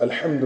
الحمد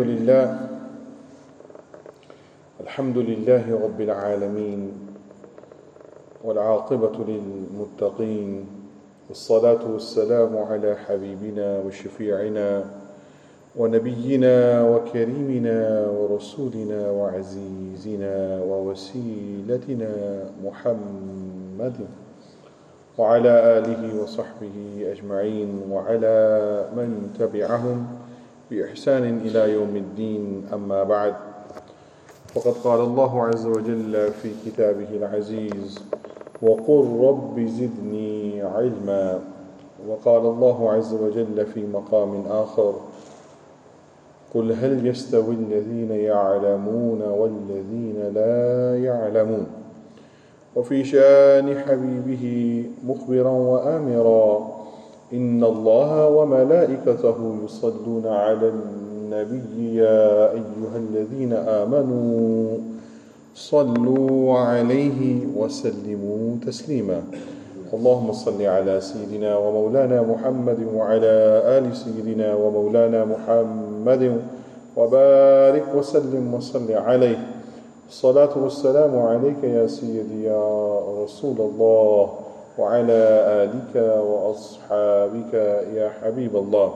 لله رب العالمين والعاقبة للمتقين والصلاة والسلام على حبيبنا وشفيعنا ونبينا وكريمنا ورسولنا وعزيزنا ووسيلتنا محمد وعلى آله وصحبه أجمعين وعلى من تبعهم بإحسان إلى يوم الدين. أما بعد، فقد قال الله عز وجل في كتابه العزيز: وقل رب زدني علما. وقال الله عز وجل في مقام آخر: قل هل يستوي الذين يعلمون والذين لا يعلمون. وفي شان حبيبه مخبرا وآمرا: إن الله وملائكته يصلون على النبي يا أيها الذين آمنوا صلوا عليه وسلموا تسليما. اللهم صل على سيدنا ومولانا محمد وعلى آل سيدنا ومولانا محمد وبارك وسلم وصل عليه. الصلاة والسلام عليك يا سيدي يا رسول الله وعلى آلك وأصحابك يا حبيب الله.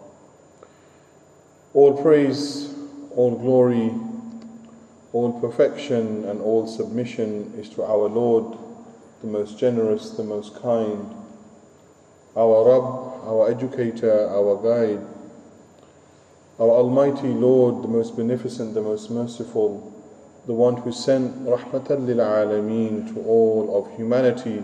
All praise, all glory, all perfection and all submission is to our Lord, the most generous, the most kind, our Rabb, our educator, our guide, our Almighty Lord, the most beneficent, the most merciful, the one who sent Rahmatan lil Alameen to all of humanity,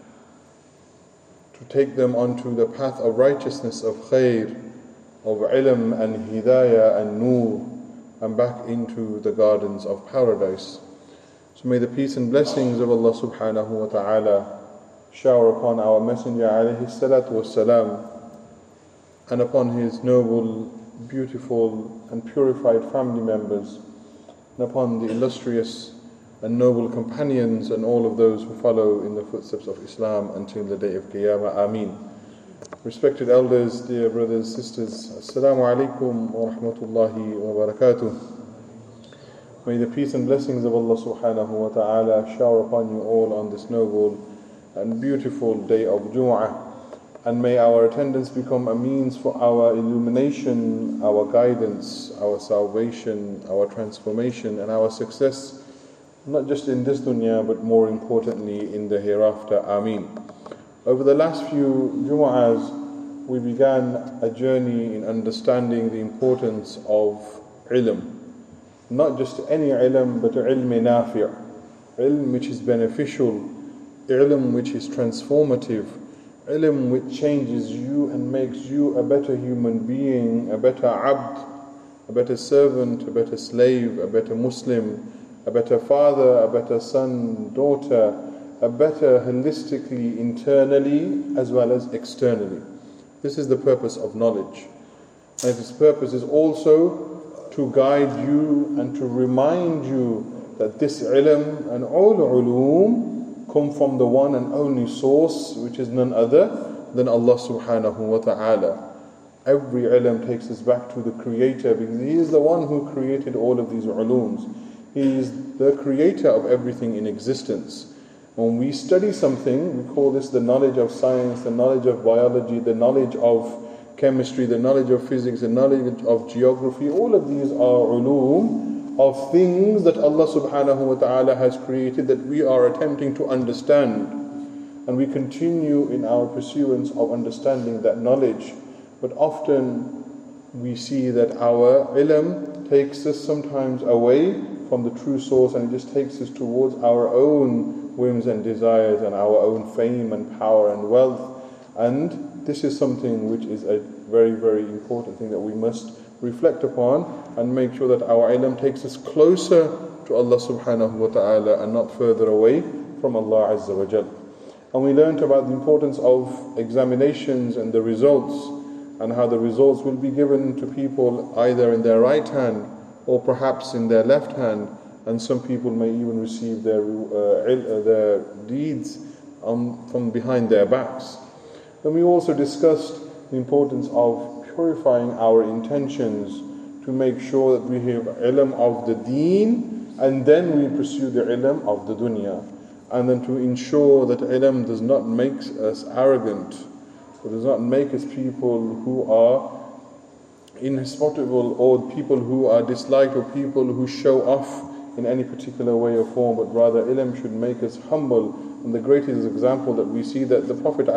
to take them onto the path of righteousness, of khair, of ilm and hidayah and nur, and back into the gardens of paradise. So may the peace and blessings of Allah subhanahu wa ta'ala shower upon our Messenger alayhi salatu wassalam, and upon his noble, beautiful and purified family members, and upon the illustrious and noble companions and all of those who follow in the footsteps of Islam until the day of Qiyamah. Ameen. Respected elders, dear brothers, sisters, Assalamu alaikum wa rahmatullahi wa barakatuh. May the peace and blessings of Allah subhanahu wa ta'ala shower upon you all on this noble and beautiful day of Jumu'ah, and may our attendance become a means for our illumination, our guidance, our salvation, our transformation and our success, not just in this dunya but more importantly in the hereafter. Ameen. Over the last few Jumu'ahs, we began a journey in understanding the importance of ilm. Not just any ilm, but ilm nafi', ilm which is beneficial, ilm which is transformative, ilm which changes you and makes you a better human being, a better abd, a better servant, a better slave, a better Muslim, a better father, a better son, daughter, a better holistically, internally as well as externally. This is the purpose of knowledge. And its purpose is also to guide you and to remind you that this ilm and all ulum come from the one and only source, which is none other than Allah subhanahu wa ta'ala. Every ilm takes us back to the Creator, because He is the one who created all of these ulums. He is the creator of everything in existence. When we study something, we call this the knowledge of science, the knowledge of biology, the knowledge of chemistry, the knowledge of physics, the knowledge of geography. All of these are ulum of things that Allah subhanahu wa ta'ala has created that we are attempting to understand. And we continue in our pursuance of understanding that knowledge. But often we see that our ilm takes us sometimes away from the true source, and it just takes us towards our own whims and desires and our own fame and power and wealth. And this is something which is a very, very important thing that we must reflect upon and make sure that our ilm takes us closer to Allah subhanahu wa ta'ala and not further away from Allah azza wa jal. And we learned about the importance of examinations and the results, and how the results will be given to people either in their right hand or perhaps in their left hand, and some people may even receive their deeds from behind their backs. Then we also discussed the importance of purifying our intentions to make sure that we have ilm of the deen, and then we pursue the ilm of the dunya. And then to ensure that ilm does not make us arrogant, or does not make us people who are inhospitable, or people who are disliked, or people who show off in any particular way or form, but rather ilm should make us humble. And the greatest example that we see, that the Prophet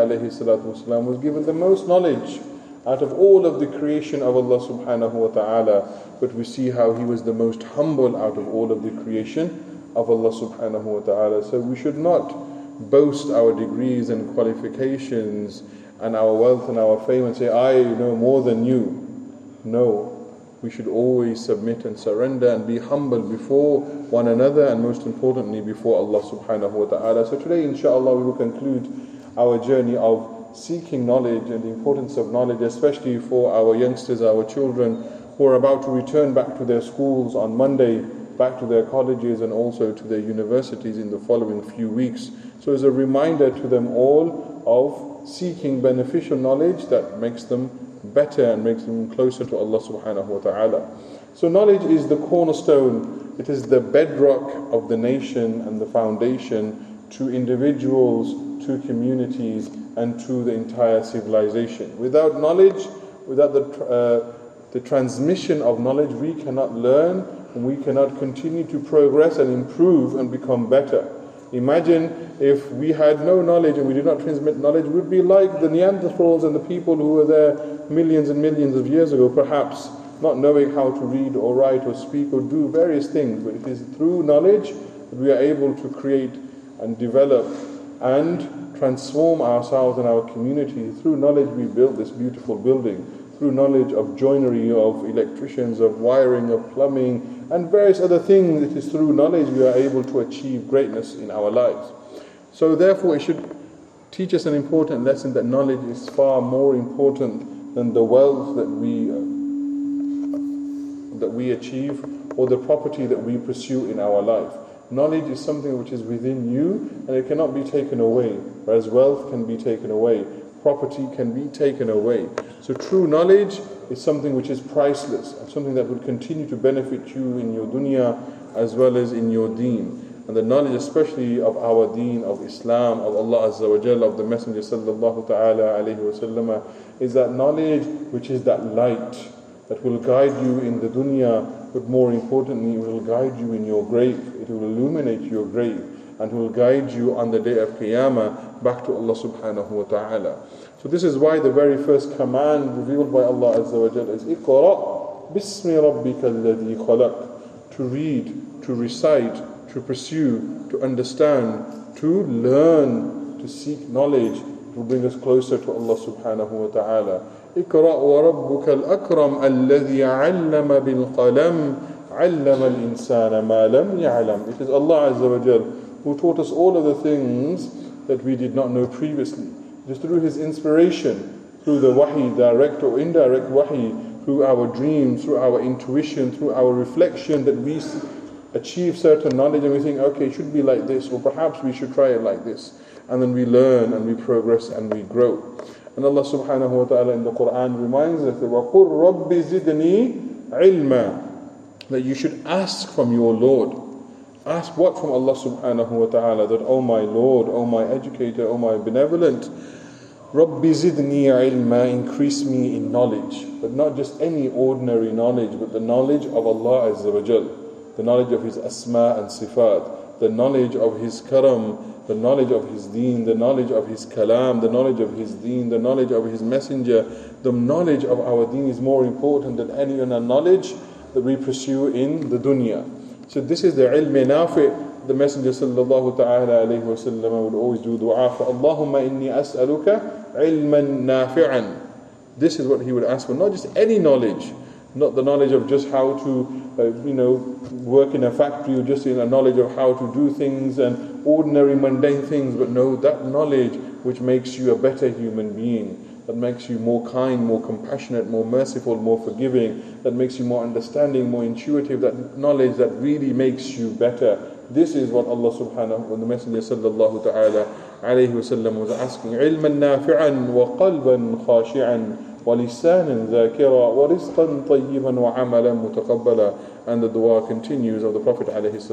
ﷺ was given the most knowledge out of all of the creation of Allah subhanahu wa ta'ala, but we see how he was the most humble out of all of the creation of Allah subhanahu wa ta'ala. So we should not boast our degrees and qualifications and our wealth and our fame and say, I know more than you. No, we should always submit and surrender and be humble before one another, and most importantly before Allah subhanahu wa ta'ala. So today inshallah we will conclude our journey of seeking knowledge and the importance of knowledge, especially for our youngsters, our children who are about to return back to their schools on Monday, back to their colleges and also to their universities in the following few weeks. So as a reminder to them all of seeking beneficial knowledge that makes them better and makes them closer to Allah subhanahu wa ta'ala. So knowledge is the cornerstone, it is the bedrock of the nation and the foundation to individuals, to communities, and to the entire civilization. Without knowledge, without the transmission of knowledge, we cannot learn and we cannot continue to progress and improve and become better. Imagine if we had no knowledge and we did not transmit knowledge, we would be like the Neanderthals and the people who were there millions and millions of years ago, perhaps not knowing how to read or write or speak or do various things. But it is through knowledge that we are able to create and develop and transform ourselves and our community. Through knowledge we built this beautiful building. Through knowledge of joinery, of electricians, of wiring, of plumbing, and various other things, it is through knowledge we are able to achieve greatness in our lives. So therefore it should teach us an important lesson that knowledge is far more important than the wealth that we achieve or the property that we pursue in our life. Knowledge is something which is within you and it cannot be taken away, whereas wealth can be taken away, property can be taken away. So true knowledge is something which is priceless and something that will continue to benefit you in your dunya as well as in your deen. And the knowledge especially of our deen, of Islam, of Allah Azza wa Jalla, of the Messenger sallallahu ta'ala alayhi wa sallam, is that knowledge which is that light that will guide you in the dunya, but more importantly, it will guide you in your grave. It will illuminate your grave and will guide you on the day of Qiyamah back to Allah subhanahu wa ta'ala. So this is why the very first command revealed by Allah Azza wa Jalla is Iqra' bismi rabbika alladhi khalaq. To read, to recite, to pursue, to understand, to learn, to seek knowledge. It will bring us closer to Allah subhanahu wa ta'ala. اقرأ وربك الأكرم الذي علم بالقلم علم الإنسان ما لم يعلم. It is Allah Azza wa Jal who taught us all of the things that we did not know previously. It is through His inspiration, through the wahi, direct or indirect wahi, through our dreams, through our intuition, through our reflection that we achieve certain knowledge and we think, okay, it should be like this, or perhaps we should try it like this. And then we learn and we progress and we grow. And Allah subhanahu wa ta'ala in the Quran reminds us that وَقُلْ رَبِّ زِدْنِي عِلْمًا, that you should ask from your Lord. Ask what from Allah subhanahu wa ta'ala? That, oh my Lord, oh my educator, oh my benevolent, رَبِّ زِدْنِي عِلْمًا, increase me in knowledge. But not just any ordinary knowledge, but the knowledge of Allah Azza wa Jal, the knowledge of His asma and sifat, the knowledge of His karam, the knowledge of His deen, the knowledge of His kalam, the knowledge of His deen, the knowledge of His messenger. The knowledge of our deen is more important than any other knowledge that we pursue in the dunya. So this is the ilm nafi'. The Messenger sallallahu ta'ala alayhi wa sallam would always do dua for Allahumma inni as'aluka ilman nafi'an. This is what he would ask for, not just any knowledge, not the knowledge of just how to work in a factory, or just in a knowledge of how to do things and ordinary mundane things, but no, that knowledge which makes you a better human being, that makes you more kind, more compassionate, more merciful, more forgiving, that makes you more understanding, more intuitive, that knowledge that really makes you better. This is what Allah subhanahu wa ta'ala, the Messenger sallallahu ta'ala alayhi wa sallam was asking. Ilman nafi'an wa qalban khashi'an وَلِسَانًا ذَاكِرًا وَرِزْقًا طَيِّبًا وَعَمَلًا مُتَقَبَّلًا. And the dua continues of the Prophet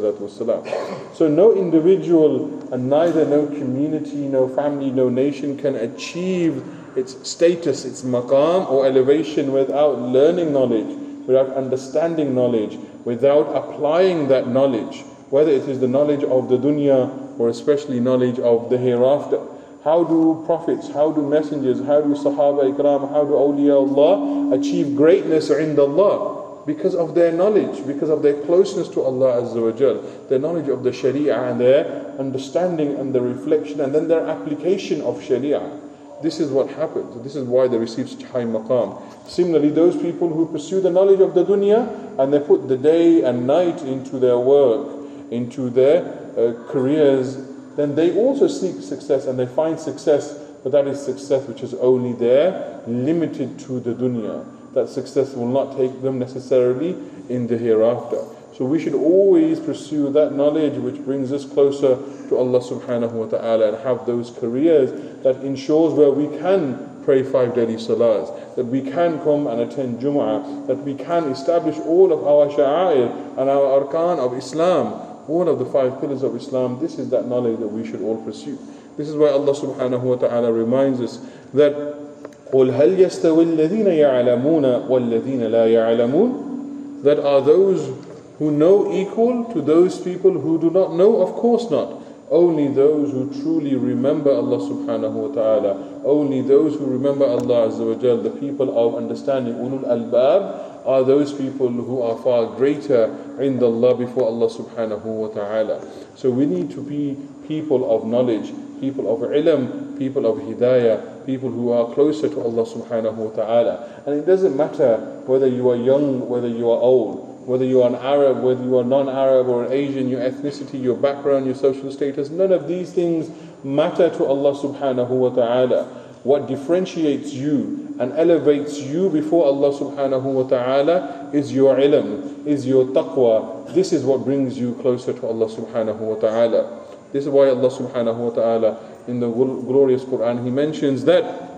ﷺ. So no individual and neither no community, no family, no nation can achieve its status, its maqam or elevation without learning knowledge, without understanding knowledge, without applying that knowledge, whether it is the knowledge of the dunya or especially knowledge of the hereafter. How do prophets, how do messengers, how do Sahaba Ikram, how do awliya Allah achieve greatness inda Allah? Because of their knowledge, because of their closeness to Allah Azza wa Jal, their knowledge of the Sharia and their understanding and the reflection and then their application of Sharia. This is what happens. This is why they receive such high maqam. Similarly, those people who pursue the knowledge of the dunya and they put the day and night into their work, into their careers, then they also seek success and they find success, but that is success which is only there, limited to the dunya. That success will not take them necessarily in the hereafter. So we should always pursue that knowledge which brings us closer to Allah subhanahu wa ta'ala and have those careers that ensures where we can pray 5 daily salahs, that we can come and attend Jum'ah, that we can establish all of our sha'air and our arkan of Islam, all of the 5 pillars of Islam. This is that knowledge that we should all pursue. This is why Allah subhanahu wa ta'ala reminds us that قُلْ هَلْ يَسْتَوِي الَّذِينَ يَعْلَمُونَ وَالَّذِينَ لَا يَعْلَمُونَ. That are those who know equal to those people who do not know? Of course not. Only those who truly remember Allah subhanahu wa ta'ala, only those who remember Allah Azza wa Jal, the people of understanding, ulul albab, are those people who are far greater inda Allah before Allah subhanahu wa ta'ala. So we need to be people of knowledge, people of ilm, people of hidayah, people who are closer to Allah subhanahu wa ta'ala. And it doesn't matter whether you are young, whether you are old, whether you are an Arab, whether you are non-Arab or an Asian, your ethnicity, your background, your social status, none of these things matter to Allah subhanahu wa ta'ala. What differentiates you and elevates you before Allah subhanahu wa ta'ala is your ilm, is your taqwa. This is what brings you closer to Allah subhanahu wa ta'ala. This is why Allah subhanahu wa ta'ala in the glorious Quran, He mentions that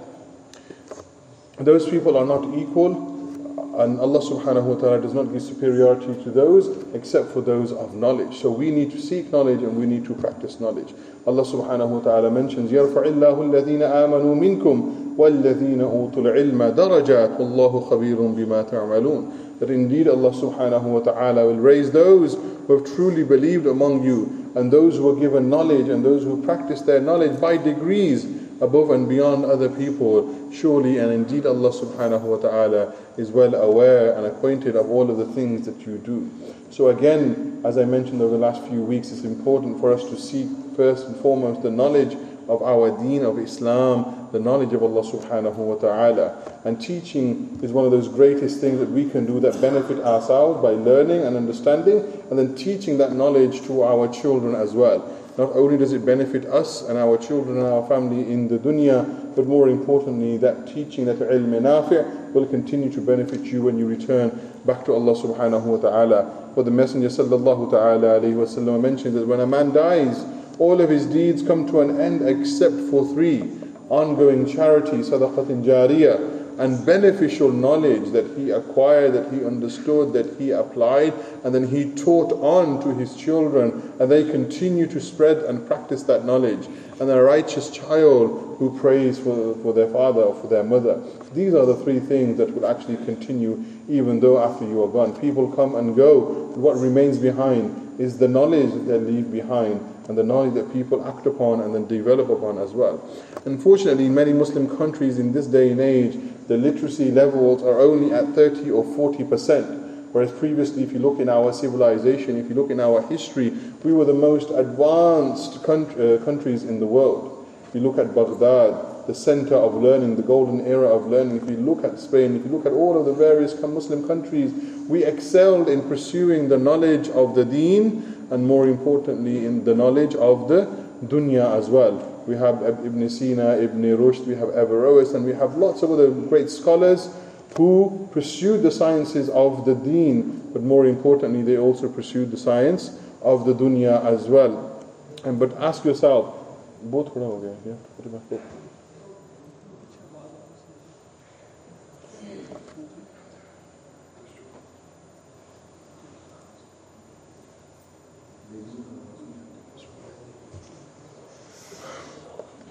those people are not equal, and Allah subhanahu wa ta'ala does not give superiority to those except for those of knowledge. So we need to seek knowledge and we need to practice knowledge. Allah subhanahu wa ta'ala mentions يَرْفَعِ اللَّهُ الَّذِينَ آمَنُوا مِنْكُمْ وَالَّذِينَ أُوتُوا الْعِلْمَ دَرَجَاتٍ وَاللَّهُ خَبِيرٌ بِمَا تَعْمَلُونَ. That indeed Allah subhanahu wa ta'ala will raise those who have truly believed among you, and those who are given knowledge and those who practice their knowledge by degrees above and beyond other people. Surely and indeed Allah subhanahu wa ta'ala is well aware and acquainted of all of the things that you do. So again, as I mentioned over the last few weeks, it's important for us to seek first and foremost the knowledge of our deen of Islam, the knowledge of Allah subhanahu wa ta'ala. And teaching is one of those greatest things that we can do that benefit ourselves by learning and understanding, and then teaching that knowledge to our children as well. Not only does it benefit us and our children and our family in the dunya, but more importantly, that teaching, that ilm nafi' will continue to benefit you when you return back to Allah subhanahu wa ta'ala. For the Messenger sallallahu ta'ala alayhi wa sallam mentioned that when a man dies, all of his deeds come to an end except for 3: ongoing charity, sadaqatin jariyah, and beneficial knowledge that he acquired, that he understood, that he applied, and then he taught on to his children, and they continue to spread and practice that knowledge. And a righteous child who prays for their father or for their mother. These are the 3 things that will actually continue even though after you are gone. People come and go, but what remains behind is the knowledge that they leave behind, and the knowledge that people act upon and then develop upon as well. Unfortunately, in many Muslim countries in this day and age, the literacy levels are only at 30 or 40%. Whereas previously, if you look in our civilization, if you look in our history, we were the most advanced countries in the world. If you look at Baghdad, the center of learning, the golden era of learning, if you look at Spain, if you look at all of the various Muslim countries, we excelled in pursuing the knowledge of the deen, and more importantly in the knowledge of the dunya as well. We have Ibn Sina, Ibn Rushd, we have Averroes, and we have lots of other great scholars who pursued the sciences of the deen, but more importantly they also pursued the science of the dunya as well. But ask yourself, both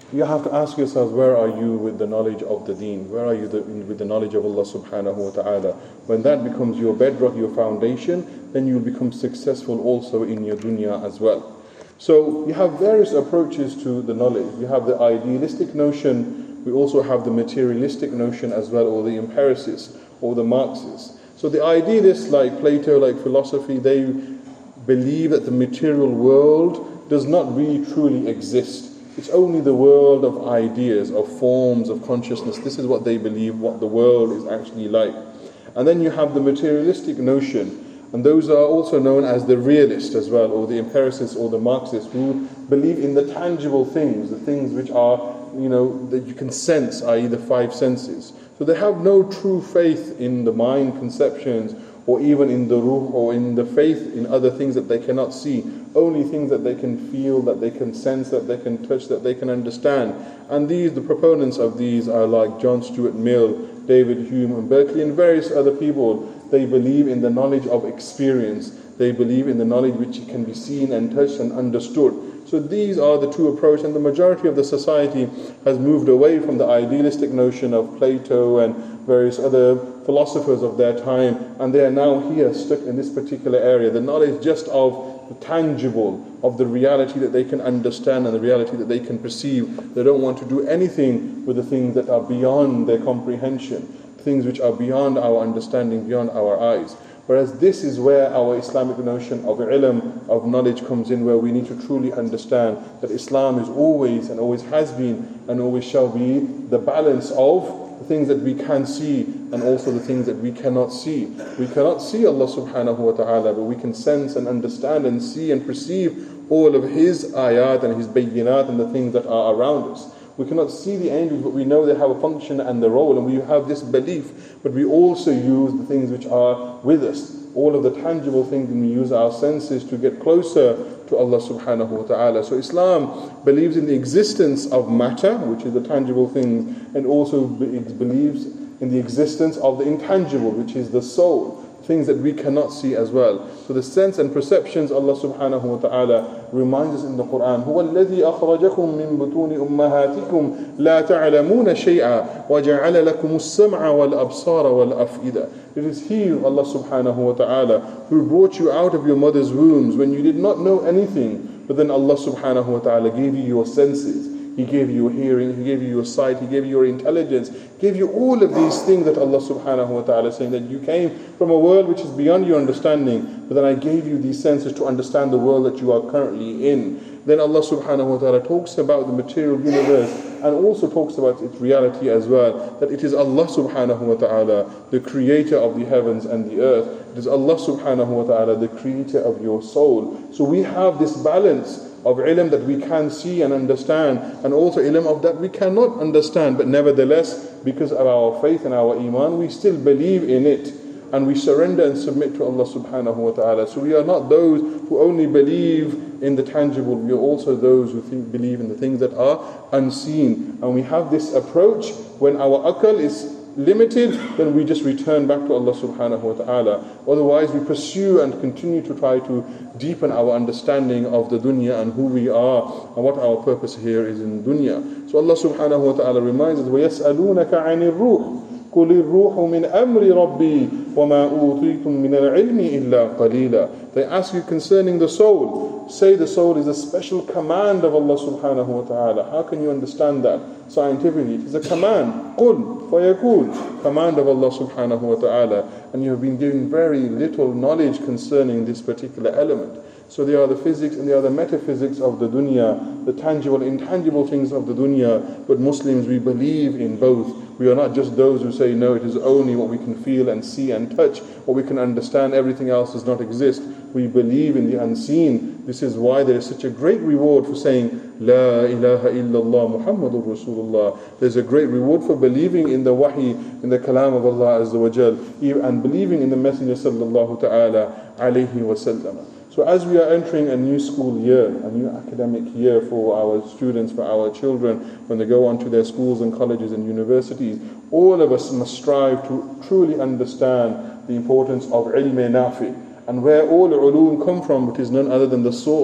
You have to ask yourselves, where are you with the knowledge of the deen? Where are you with the knowledge of Allah subhanahu wa ta'ala? When that becomes your bedrock, your foundation, then you'll become successful also in your dunya as well. So you have various approaches to the knowledge. You have the idealistic notion, we also have the materialistic notion as well, or the empiricists, or the Marxists. So the idealists like Plato, like philosophy, they believe that the material world does not really truly exist. It's only the world of ideas, of forms, of consciousness. This is what they believe, what the world is actually like. And then you have the materialistic notion, and those are also known as the realists as well, or the empiricists or the Marxists, who believe in the tangible things, the things which are, that you can sense, i.e. the five senses. So they have no true faith in the mind conceptions, or even in the ruh, or in the faith in other things that they cannot see, only things that they can feel, that they can sense, that they can touch, that they can understand. And the proponents of these are like John Stuart Mill, David Hume and Berkeley, and various other people. They believe in the knowledge of experience. They believe in the knowledge which can be seen and touched and understood. So these are the two approaches, and the majority of the society has moved away from the idealistic notion of Plato and various other philosophers of their time, and they are now here stuck in this particular area. The knowledge just of the tangible, of the reality that they can understand and the reality that they can perceive. They don't want to do anything with the things that are beyond their comprehension, things which are beyond our understanding, beyond our eyes. Whereas this is where our Islamic notion of ilm, of knowledge comes in, where we need to truly understand that Islam is always and always has been and always shall be the balance of the things that we can see and also the things that we cannot see. We cannot see Allah subhanahu wa ta'ala, but we can sense and understand and see and perceive all of His ayat and His bayyinat and the things that are around us. We cannot see the angels, but we know they have a function and the role, and we have this belief. But we also use the things which are with us, all of the tangible things, and we use our senses to get closer to Allah subhanahu wa ta'ala. So Islam believes in the existence of matter, which is the tangible things, and also it believes in the existence of the intangible, which is the soul, things that we cannot see as well. So the sense and perceptions, Allah subhanahu wa ta'ala reminds us in the Quran, هُوَ الَّذِي أَخْرَجَكُم مِّن بُطُونِ أُمَّهَاتِكُمْ لَا تَعْلَمُونَ شَيْئًا وَجَعَلَ لَكُمُ السَّمْعَ وَالْأَبْصَارَ وَالْأَفْئِدَةَ. It is He, Allah subhanahu wa ta'ala, who brought you out of your mother's wombs when you did not know anything, but then Allah subhanahu wa ta'ala gave you your senses. He gave you your hearing, He gave you your sight, He gave you your intelligence, gave you all of these things that Allah subhanahu wa ta'ala is saying that you came from a world which is beyond your understanding, but then I gave you these senses to understand the world that you are currently in. Then Allah subhanahu wa ta'ala talks about the material universe and also talks about its reality as well, that it is Allah subhanahu wa ta'ala, the creator of the heavens and the earth. It is Allah subhanahu wa ta'ala, the creator of your soul. So we have this balance of ilm that we can see and understand, and also ilm of that we cannot understand, but nevertheless, because of our faith and our iman, we still believe in it, and we surrender and submit to Allah subhanahu wa ta'ala. So we are not those who only believe in the tangible, we are also those who believe in the things that are unseen. And we have this approach when our akal is limited, then we just return back to Allah subhanahu wa ta'ala. Otherwise we pursue and continue to try to deepen our understanding of the dunya and who we are and what our purpose here is in dunya. So Allah subhanahu wa ta'ala reminds us, وَيَسْأَلُونَكَ عَنِ الرُّوحِ قُلِ الرُّوحُ مِنْ أَمْرِ رَبِّي وَمَا أُوتِيتُم مِّنَ الْعِلْمِ إِلَّا قَلِيلًا. They ask you concerning the soul. Say the soul is a special command of Allah subhanahu wa ta'ala. How can you understand that scientifically? It is a command. قُلْ فَيَكُونَ. Command of Allah subhanahu wa ta'ala. And you have been given very little knowledge concerning this particular element. So they are the physics and they are the metaphysics of the dunya, the tangible, intangible things of the dunya. But Muslims, we believe in both. We are not just those who say, no, it is only what we can feel and see and touch, what we can understand, everything else does not exist. We believe in the unseen. This is why there is such a great reward for saying, La ilaha illallah Muhammadur Rasulullah. There's a great reward for believing in the wahi, in the kalam of Allah Azza wa Jal, and believing in the Messenger sallallahu ta'ala alayhi wa sallam. So as we are entering a new school year, a new academic year for our students, for our children, when they go on to their schools and colleges and universities, all of us must strive to truly understand the importance of ilm nafi, and where all ulum come from, which is none other than the source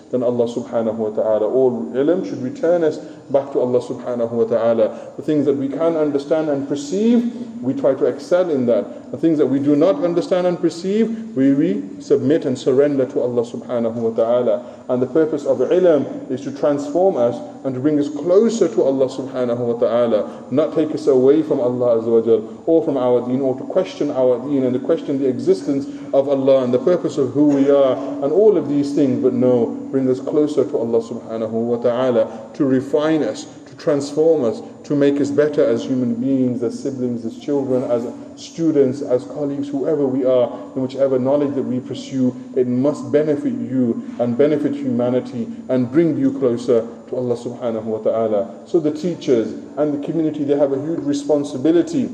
than Allah subhanahu wa ta'ala. All ilm should return us back to Allah subhanahu wa ta'ala. The things that we can understand and perceive, we try to excel in that. The things that we do not understand and perceive, we submit and surrender to Allah subhanahu wa ta'ala. And the purpose of ilm is to transform us and to bring us closer to Allah subhanahu wa ta'ala, not take us away from Allah azza wa jal, or from our deen, or to question our deen and to question the existence of Allah and the purpose of who we are and all of these things, but no, bring us closer to Allah subhanahu wa ta'ala, to refine us, to transform us, to make us better as human beings, as siblings, as children, as students, as colleagues, whoever we are, in whichever knowledge that we pursue, it must benefit you and benefit humanity and bring you closer to Allah subhanahu wa ta'ala. So the teachers and the community, they have a huge responsibility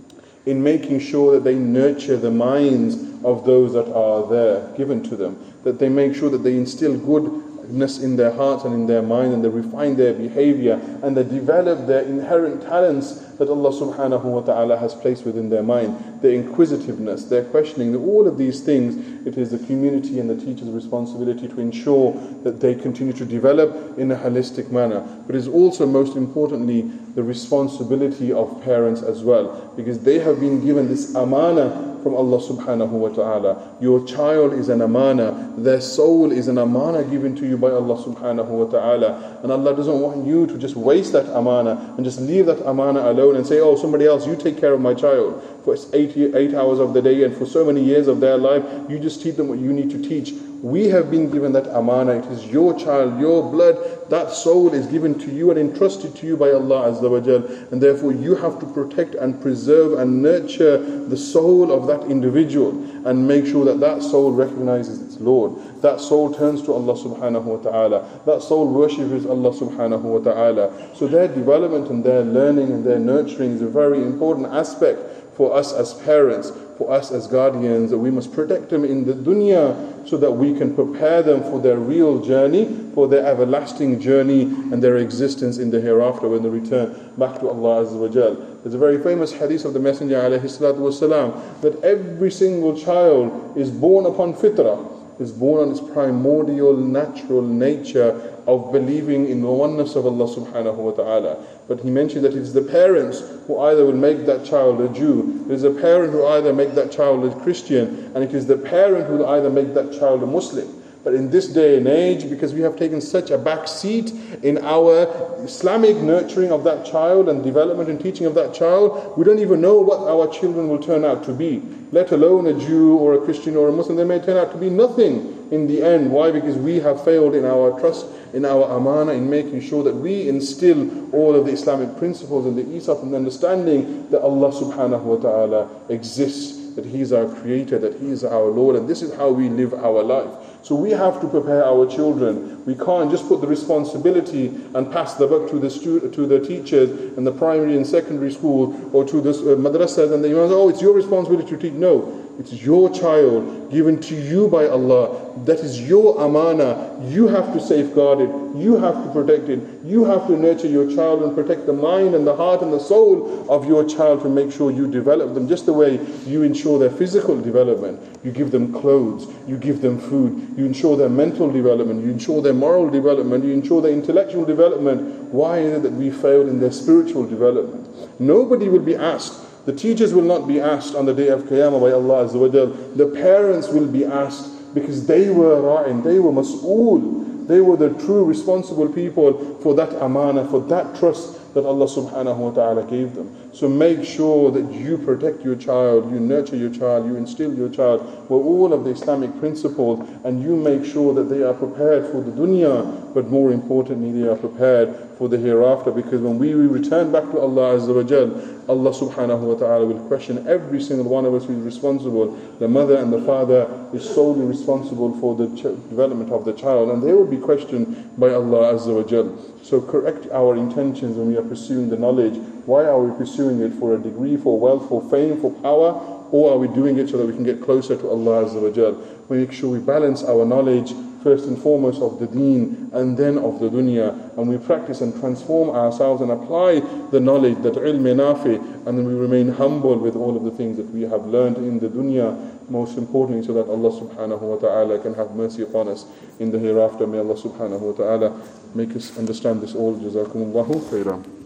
in making sure that they nurture the minds of those that are there, given to them, that they make sure that they instill goodness in their hearts and in their mind, and they refine their behavior, and they develop their inherent talents that Allah subhanahu wa ta'ala has placed within their mind, their inquisitiveness, their questioning, all of these things. It is the community and the teacher's responsibility to ensure that they continue to develop in a holistic manner. But it is also, most importantly, the responsibility of parents as well, because they have been given this amana from Allah subhanahu wa ta'ala. Your child is an amana, their soul is an amana given to you by Allah subhanahu wa ta'ala, and Allah doesn't want you to just waste that amana and just leave that amana alone and say, oh, somebody else, you take care of my child for 8 hours of the day and for so many years of their life, you just teach them what you need to teach. We have been given that amana. It is your child, your blood, that soul is given to you and entrusted to you by Allah azza wa jal, and therefore you have to protect and preserve and nurture the soul of that individual and make sure that that soul recognizes its Lord, that soul turns to Allah subhanahu wa ta'ala, that soul worships Allah subhanahu wa ta'ala. So their development and their learning and their nurturing is a very important aspect for us as parents, for us as guardians, that we must protect them in the dunya so that we can prepare them for their real journey, for their everlasting journey and their existence in the hereafter when they return back to Allah azza wa jal. There's a very famous hadith of the Messenger alayhi salatu wasalam, that every single child is born upon fitrah, is born on its primordial natural nature of believing in the oneness of Allah subhanahu wa ta'ala. But he mentioned that it is the parents who either will make that child a Jew, it is a parent who either make that child a Christian, and it is the parent who will either make that child a Muslim. But in this day and age, because we have taken such a back seat in our Islamic nurturing of that child and development and teaching of that child, we don't even know what our children will turn out to be, let alone a Jew or a Christian or a Muslim. They may turn out to be nothing in the end. Why? Because we have failed in our trust, in our amana, in making sure that we instill all of the Islamic principles and the ethos and understanding that Allah subhanahu wa ta'ala exists, that He is our creator, that He is our Lord, and this is how we live our life. So we have to prepare our children. We can't just put the responsibility and pass the buck to the teachers in the primary and secondary school, or to the madrasas and the imams. Oh, it's your responsibility to teach. No, it's your child given to you by Allah. That is your amana. You have to safeguard it. You have to protect it. You have to nurture your child and protect the mind and the heart and the soul of your child to make sure you develop them just the way you ensure their physical development. You give them clothes, you give them food, you ensure their mental development, you ensure their moral development, you ensure their intellectual development. Why is it that we fail in their spiritual development? Nobody will be asked. The teachers will not be asked on the day of Qiyamah by Allah Azza wa Jal. The parents will be asked, because they were ra'in, they were mas'ool, they were the true responsible people for that amana, for that trust that Allah subhanahu wa ta'ala gave them. So make sure that you protect your child, you nurture your child, you instill your child with all of the Islamic principles, and you make sure that they are prepared for the dunya, but more importantly they are prepared for the hereafter, because when we return back to Allah Azza wa Jal, Allah subhanahu wa ta'ala will question every single one of us who is responsible. The mother and the father is solely responsible for the development of the child, and they will be questioned by Allah Azza wa Jal. So correct our intentions when we are pursuing the knowledge. Why are we pursuing it? For a degree, for wealth, for fame, for power? Or are we doing it so that we can get closer to Allah Azza wa Jal? We make sure we balance our knowledge first and foremost of the deen and then of the dunya, and we practice and transform ourselves and apply the knowledge, that ilm nafi, and then we remain humble with all of the things that we have learned in the dunya, most importantly so that Allah subhanahu wa ta'ala can have mercy upon us in the hereafter. May Allah subhanahu wa ta'ala make us understand this all. Jazakumullahu khairan.